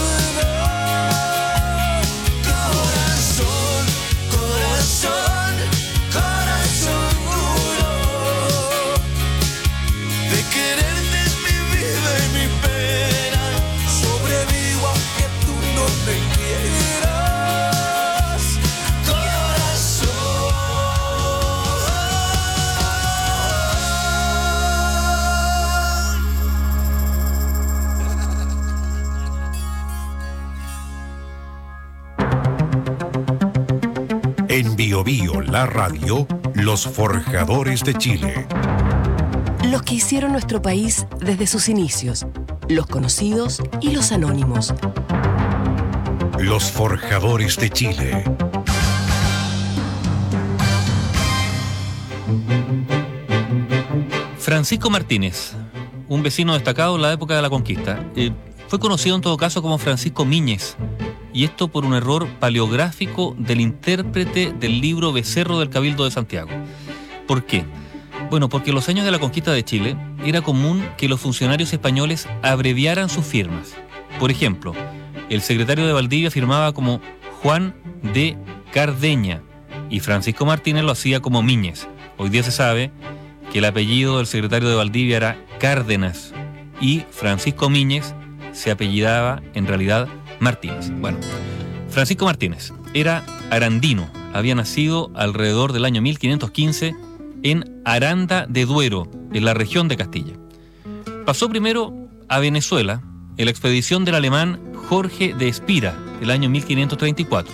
Speaker 25: Corazón, corazón, corazón duro, de quererte es mi vida y mi pena, sobrevivo aunque tú no me quieras.
Speaker 4: En Bio Bio, la radio, los forjadores de Chile.
Speaker 28: Los que hicieron nuestro país desde sus inicios, los conocidos y los anónimos.
Speaker 4: Los forjadores de Chile.
Speaker 2: Francisco Martínez, un vecino destacado en la época de la conquista. Eh, fue conocido en todo caso como Francisco Miñez, y esto por un error paleográfico del intérprete del libro Becerro del Cabildo de Santiago. ¿Por qué? Bueno, porque en los años de la conquista de Chile era común que los funcionarios españoles abreviaran sus firmas. Por ejemplo, el secretario de Valdivia firmaba como Juan de Cardeña y Francisco Martínez lo hacía como Miñez. Hoy día se sabe que el apellido del secretario de Valdivia era Cárdenas y Francisco Miñez se apellidaba en realidad Martínez. Bueno, Francisco Martínez era arandino, había nacido alrededor del año mil quinientos quince en Aranda de Duero, en la región de Castilla. Pasó primero a Venezuela en la expedición del alemán Jorge de Espira, el año mil quinientos treinta y cuatro,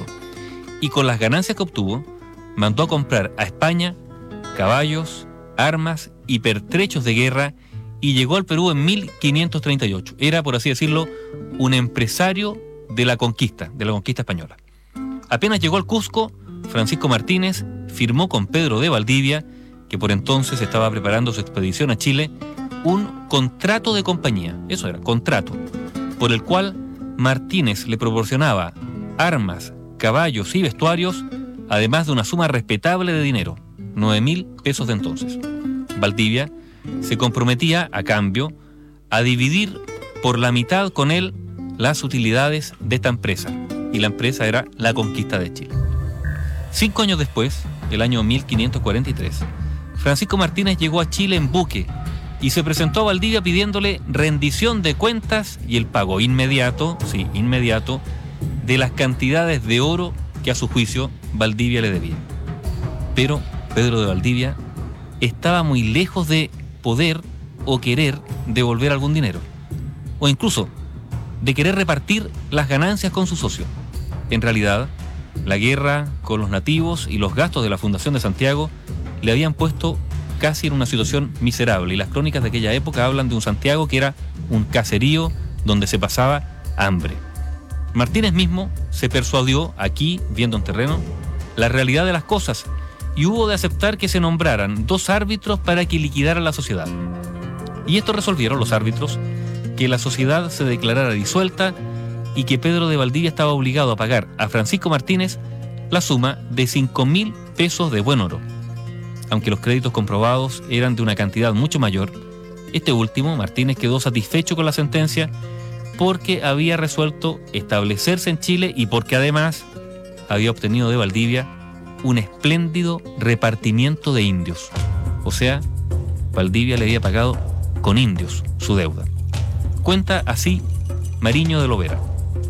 Speaker 2: y con las ganancias que obtuvo, mandó a comprar a España caballos, armas y pertrechos de guerra y llegó al Perú en mil quinientos treinta y ocho. Era, por así decirlo, un empresario de la conquista, de la conquista española. Apenas llegó al Cusco, Francisco Martínez firmó con Pedro de Valdivia, que por entonces estaba preparando su expedición a Chile, un contrato de compañía, eso era, contrato, por el cual Martínez le proporcionaba armas, caballos y vestuarios, además de una suma respetable de dinero, nueve mil pesos de entonces. Valdivia se comprometía, a cambio, a dividir por la mitad con él las utilidades de esta empresa, y la empresa era la conquista de Chile. Cinco años después, el año mil quinientos cuarenta y tres, Francisco Martínez llegó a Chile en buque y se presentó a Valdivia pidiéndole rendición de cuentas y el pago inmediato, sí, inmediato, de las cantidades de oro que a su juicio Valdivia le debía. Pero Pedro de Valdivia estaba muy lejos de poder o querer devolver algún dinero, o incluso de querer repartir las ganancias con su socio. En realidad, la guerra con los nativos y los gastos de la Fundación de Santiago le habían puesto casi en una situación miserable, y las crónicas de aquella época hablan de un Santiago que era un caserío donde se pasaba hambre. Martínez mismo se persuadió, aquí, viendo en terreno, la realidad de las cosas, y hubo de aceptar que se nombraran dos árbitros para que liquidaran la sociedad. Y esto resolvieron los árbitros que la sociedad se declarara disuelta y que Pedro de Valdivia estaba obligado a pagar a Francisco Martínez la suma de cinco mil pesos de buen oro. Aunque los créditos comprobados eran de una cantidad mucho mayor, este último, Martínez, quedó satisfecho con la sentencia porque había resuelto establecerse en Chile y porque además había obtenido de Valdivia un espléndido repartimiento de indios. O sea, Valdivia le había pagado con indios su deuda. Cuenta así Mariño de Lovera.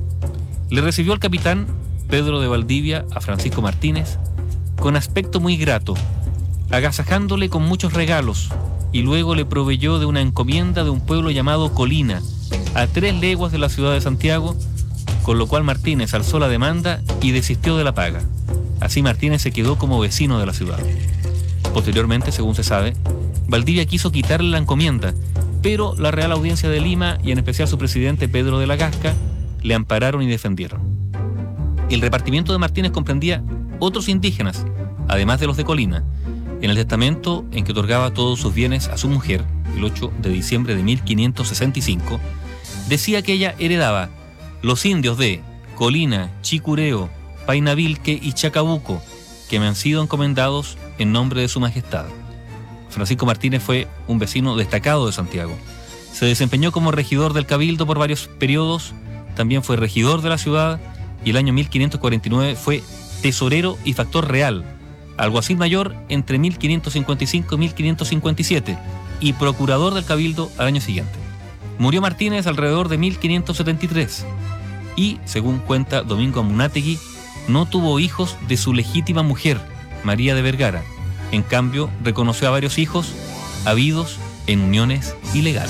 Speaker 2: Le recibió el capitán Pedro de Valdivia a Francisco Martínez con aspecto muy grato, agasajándole con muchos regalos, y luego le proveyó de una encomienda de un pueblo llamado Colina, a tres leguas de la ciudad de Santiago, con lo cual Martínez alzó la demanda y desistió de la paga. Así Martínez se quedó como vecino de la ciudad. Posteriormente, según se sabe, Valdivia quiso quitarle la encomienda pero la Real Audiencia de Lima y en especial su presidente Pedro de la Gasca le ampararon y defendieron. El repartimiento de Martínez comprendía otros indígenas, además de los de Colina. En el testamento en que otorgaba todos sus bienes a su mujer, el ocho de diciembre de mil quinientos sesenta y cinco, decía que ella heredaba los indios de Colina, Chicureo, Painavilque y Chacabuco, que me han sido encomendados en nombre de su majestad. Francisco Martínez fue un vecino destacado de Santiago. Se desempeñó como regidor del Cabildo por varios periodos, también fue regidor de la ciudad y el año mil quinientos cuarenta y nueve fue tesorero y factor real, alguacil mayor entre mil quinientos cincuenta y cinco y mil quinientos cincuenta y siete y procurador del Cabildo al año siguiente. Murió Martínez alrededor de mil quinientos setenta y tres y, según cuenta Domingo Amunátegui, no tuvo hijos de su legítima mujer, María de Vergara. En cambio, reconoció a varios hijos habidos en uniones ilegales.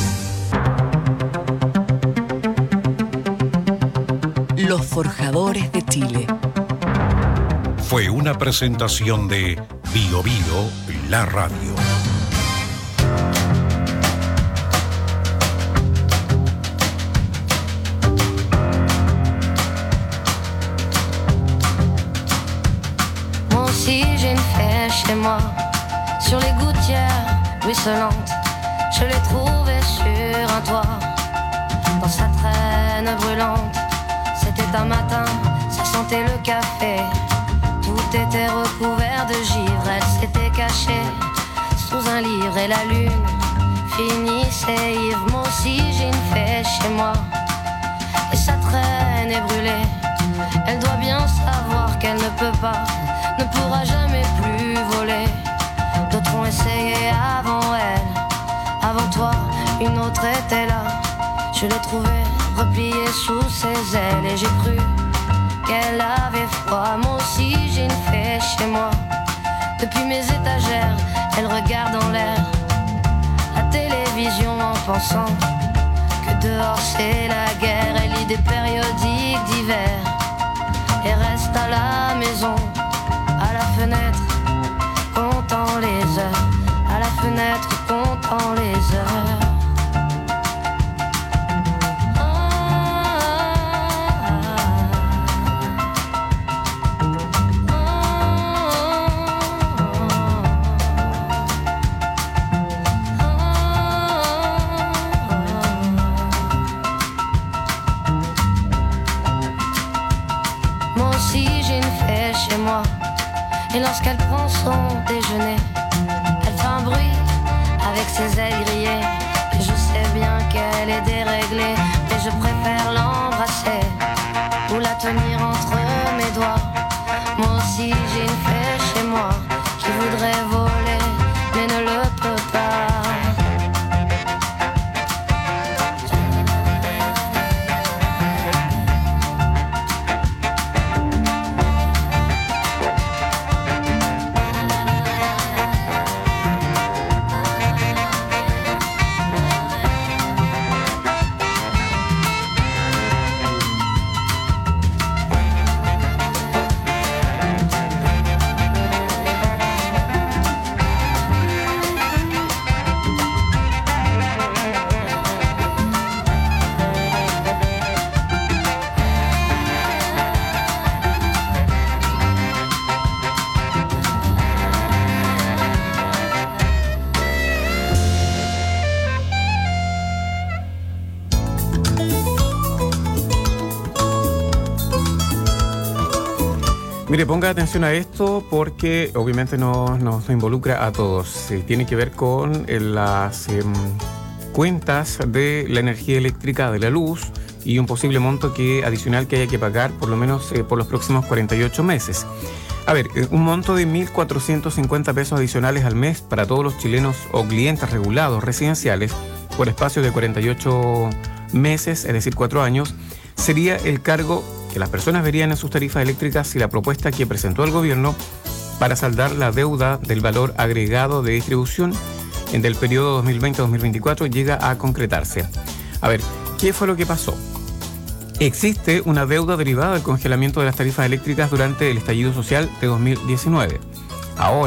Speaker 28: Los Forjadores de Chile.
Speaker 4: Fue una presentación de Bio Bio, la radio.
Speaker 12: Moi aussi j'ai une fée chez moi, sur les gouttières ruisselantes. Je l'ai trouvée sur un toit, dans sa traîne brûlante. C'était un matin, ça sentait le café. Tout était recouvert de givre, elle s'était cachée sous un livre et la lune finissait ivre. Moi aussi j'ai une fée chez moi, et sa traîne est brûlée. Elle doit bien savoir qu'elle ne peut pas, ne pourra jamais plus voler. D'autres ont essayé avant elle, avant toi, une autre était là. Je l'ai trouvée repliée sous ses ailes et j'ai cru qu'elle avait froid. Moi aussi j'ai une fée chez moi. Depuis mes étagères, elle regarde en l'air la télévision en pensant que dehors c'est la guerre. Elle lit des périodiques d'hiver et reste à la maison, à la fenêtre, comptant les heures, à la fenêtre, comptant les heures. Et lorsqu'elle prend son déjeuner, elle fait un bruit avec ses ailes grillées. Et je sais bien qu'elle est déréglée, mais je préfère l'embrasser ou la tenir entre mes doigts. Moi aussi j'ai une fée chez moi qui voudrait voler, mais ne le peut pas.
Speaker 1: Mire, ponga atención a esto porque obviamente nos, nos involucra a todos. Eh, tiene que ver con eh, las eh, cuentas de la energía eléctrica, de la luz y un posible monto que, adicional que haya que pagar por lo menos eh, por los próximos cuarenta y ocho meses. A ver, eh, un monto de mil cuatrocientos cincuenta pesos adicionales al mes para todos los chilenos o clientes regulados residenciales por espacio de cuarenta y ocho meses, es decir, cuatro años, sería el cargo que las personas verían en sus tarifas eléctricas si la propuesta que presentó el gobierno para saldar la deuda del valor agregado de distribución en del periodo dos mil veinte a dos mil veinticuatro llega a concretarse. A ver, ¿qué fue lo que pasó? Existe una deuda derivada del congelamiento de las tarifas eléctricas durante el estallido social de dos mil diecinueve. Ahora,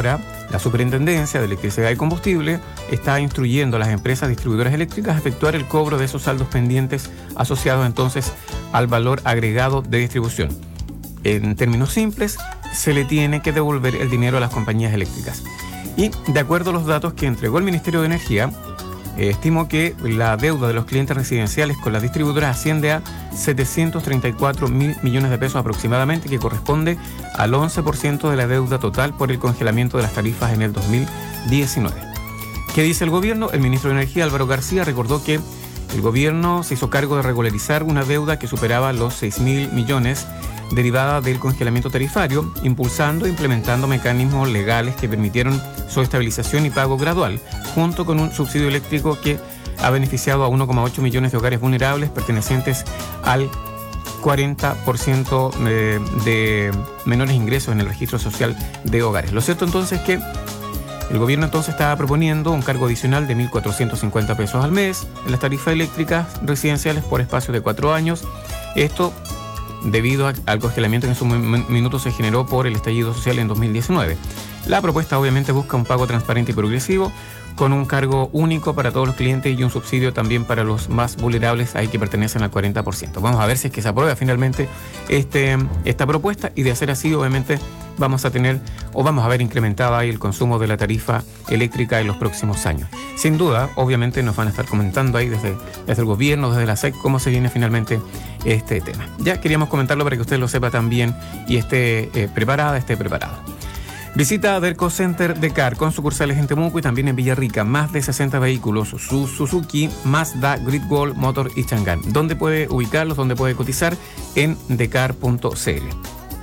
Speaker 1: La Superintendencia de Electricidad y Combustible está instruyendo a las empresas distribuidoras eléctricas a efectuar el cobro de esos saldos pendientes asociados entonces al valor agregado de distribución. En términos simples, se le tiene que devolver el dinero a las compañías eléctricas. Y de acuerdo a los datos que entregó el Ministerio de Energía, eh, estimó que la deuda de los clientes residenciales con las distribuidoras asciende a setecientos treinta y cuatro mil millones de pesos aproximadamente, que corresponde al once por ciento de la deuda total por el congelamiento de las tarifas en el dos mil diecinueve. ¿Qué dice el gobierno? El ministro de Energía, Álvaro García, recordó que el gobierno se hizo cargo de regularizar una deuda que superaba los seis mil millones derivada del congelamiento tarifario, impulsando e implementando mecanismos legales que permitieron su estabilización y pago gradual, junto con un subsidio eléctrico que ha beneficiado a uno coma ocho millones de hogares vulnerables pertenecientes al cuarenta por ciento de, de menores ingresos en el registro social de hogares. Lo cierto entonces es que el gobierno entonces estaba proponiendo un cargo adicional de mil cuatrocientos cincuenta pesos al mes en las tarifas eléctricas residenciales por espacio de cuatro años. Esto debido al congelamiento que en su minuto se generó por el estallido social en dos mil diecinueve. La propuesta obviamente busca un pago transparente y progresivo, con un cargo único para todos los clientes y un subsidio también para los más vulnerables, ahí que pertenecen al cuarenta por ciento. Vamos a ver si es que se aprueba finalmente este, esta propuesta, y de hacer así obviamente vamos a tener o vamos a ver incrementada ahí el consumo de la tarifa eléctrica en los próximos años. Sin duda, obviamente nos van a estar comentando ahí desde, desde el gobierno, desde la S E C, cómo se viene finalmente este tema. Ya queríamos comentarlo para que usted lo sepa también y esté eh, preparada, esté preparado. Visita Derco Center Decar con sucursales en Temuco y también en Villarrica. Más de sesenta vehículos Suzuki, Mazda, Great Wall, Motor y Chang'an. ¿Dónde puede ubicarlos? ¿Dónde puede cotizar? En decar punto c l.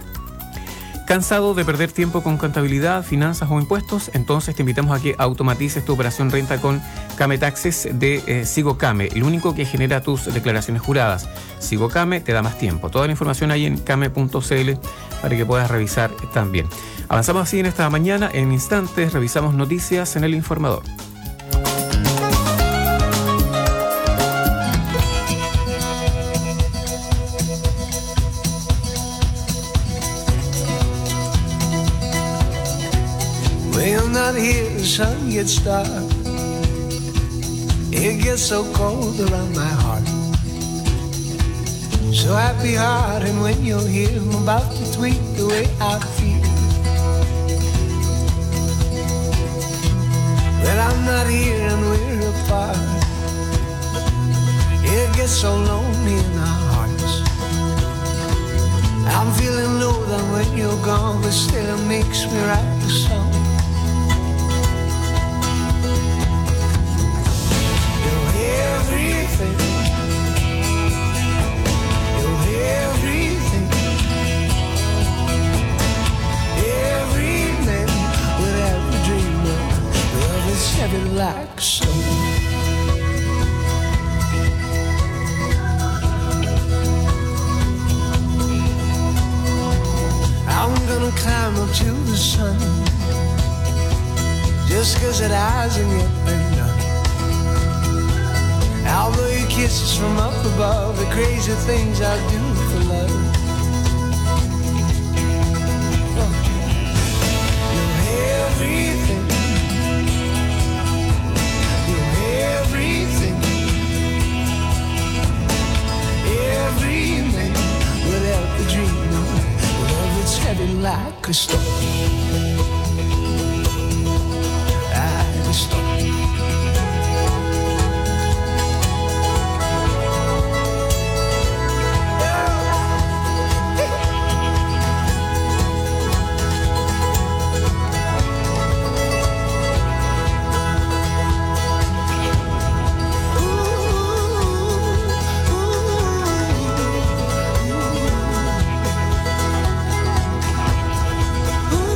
Speaker 1: ¿Cansado de perder tiempo con contabilidad, finanzas o impuestos? Entonces te invitamos a que automatices tu operación renta con Came Taxes de eh, SigoCame, el único que genera tus declaraciones juradas. SigoCame te da más tiempo. Toda la información ahí en came punto c l para que puedas revisar también. Avanzamos así en esta mañana. En instantes revisamos noticias en El Informador.
Speaker 25: Well, not here, the sun gets dark. It gets so cold around my heart. So happy heart, and when you're here, I'm about to tweak the way I feel. Well, I'm not here and we're apart. It gets so lonely in our hearts. I'm feeling low down when you're gone, but still it makes me write the song. Everything, you're everything, every man would ever dream of. Love is heavy like a stone. I'm gonna climb up to the sun, just 'cause it hasn't yet been done. I'll blow you kisses from up above, the crazy things I do for love. You're everything, you're everything, every man would ever dream of. Love that's heavy like a stone. Like a stone. Ooh.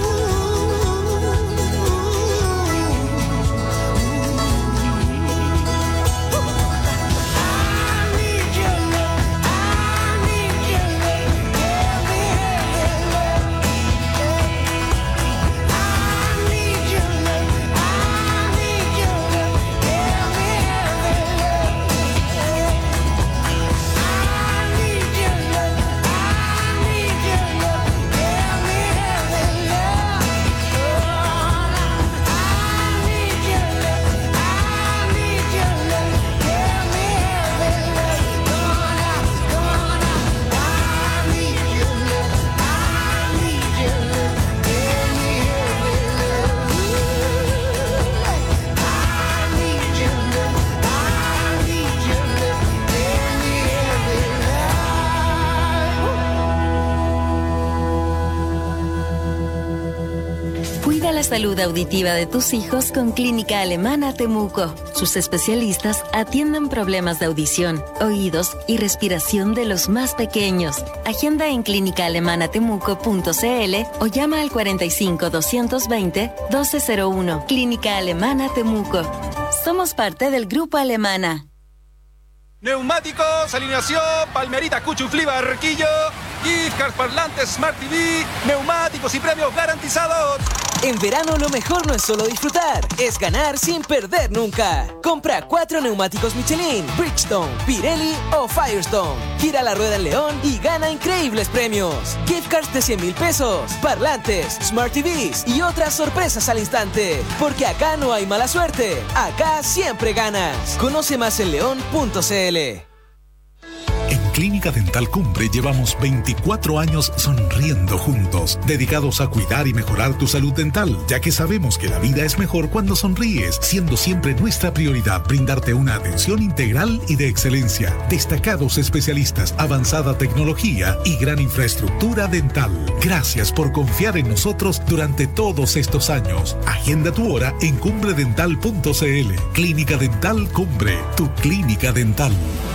Speaker 8: la salud auditiva de tus hijos con Clínica Alemana Temuco. Sus especialistas atienden problemas de audición, oídos y respiración de los más pequeños. Agenda en clínica alemana temuco punto c l o llama al cuarenta y cinco, doscientos veinte, doce cero uno. Clínica Alemana Temuco. Somos parte del Grupo Alemana.
Speaker 14: Neumáticos, alineación, Palmerita, Cuchuflí, Barquillo, Giftcards, parlantes, Smart T V, neumáticos y premios garantizados.
Speaker 15: En verano lo mejor no es solo disfrutar, es ganar sin perder nunca. Compra cuatro neumáticos Michelin, Bridgestone, Pirelli o Firestone. Gira la rueda en León y gana increíbles premios. Gift cards de cien mil pesos, parlantes, Smart T Vs y otras sorpresas al instante. Porque acá no hay mala suerte, acá siempre ganas. Conoce más en león punto c l.
Speaker 13: En Clínica Dental Cumbre llevamos veinticuatro años sonriendo juntos, dedicados a cuidar y mejorar tu salud dental, ya que sabemos que la vida es mejor cuando sonríes, siendo siempre nuestra prioridad brindarte una atención integral y de excelencia, destacados especialistas, avanzada tecnología y gran infraestructura dental. Gracias por confiar en nosotros durante todos estos años. Agenda tu hora en cumbre dental punto c l. Clínica Dental Cumbre, tu clínica dental.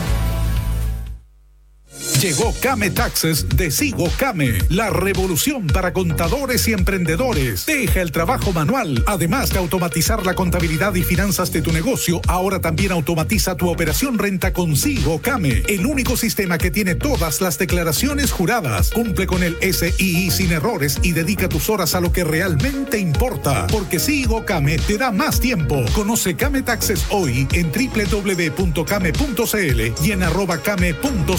Speaker 13: Llegó Came Taxes de Sigo Came, la revolución para contadores y emprendedores. Deja el trabajo manual. Además de automatizar la contabilidad y finanzas de tu negocio, ahora también automatiza tu operación renta con Sigo Came, el único sistema que tiene todas las declaraciones juradas. Cumple con el S I I sin errores y dedica tus horas a lo que realmente importa. Porque Sigo Came te da más tiempo. Conoce Came Taxes hoy en doble u doble u doble u punto came punto c l y en arroba came punto